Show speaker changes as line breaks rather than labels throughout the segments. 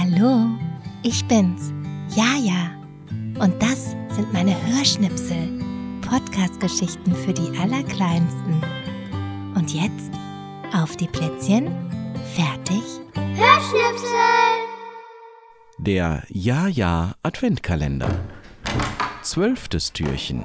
Hallo, ich bin's, Jaja. Und das sind meine Hörschnipsel, Podcast-Geschichten für die Allerkleinsten. Und jetzt auf die Plätzchen, fertig,
Hörschnipsel!
Der Jaja Adventkalender. 12. Türchen.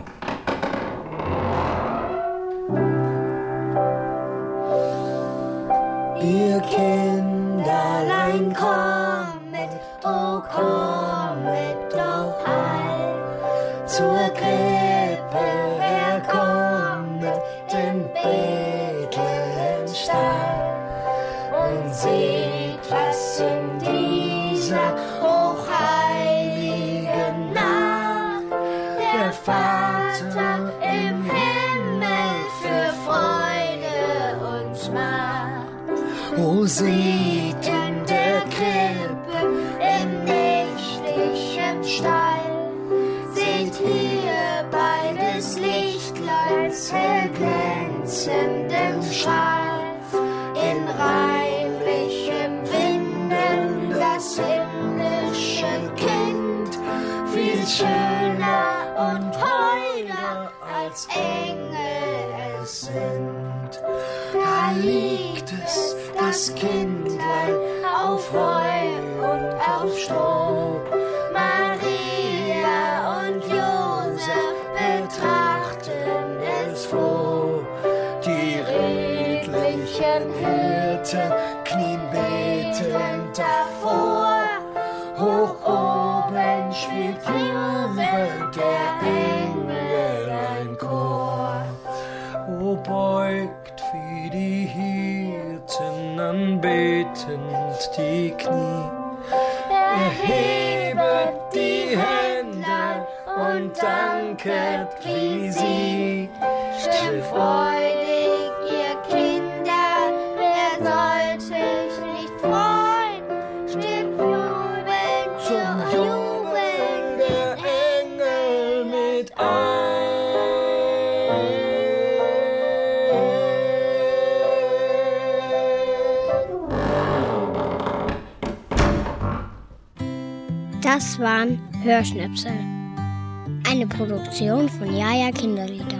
Ihr Kinderlein kommet, oh kommet doch all zur Krippe herkommet, in Bethlehems Stall. Und seht, was in dieser hochheiligen Nacht der Vater im Himmel für Freude uns macht. O seht in der Krippe im nächtlichen Stall, seht hier beides Lichtleins hell glänzendem Schall, in reinlichem Winden das himmlische Kind, viel schöner und heuler als Engel es sind. Da liegt es, das Kindlein, auf Heu und auf Stroh. Maria und Josef betrachten es froh. Die redlichen Hirten knien betend davor. Hoch oben spielt Jubel der Engel ein Chor. O beugt wie die Hirten anbetend die Knie, erhebet die Hände und danket wie sie. Stimmt freudig, ihr Kinder, wer sollte sich nicht freuen? Stimmt jubelnd zum Jubeln der Engel mit ein.
Das waren Hörschnipsel. Eine Produktion von Jaja Kinderlieder.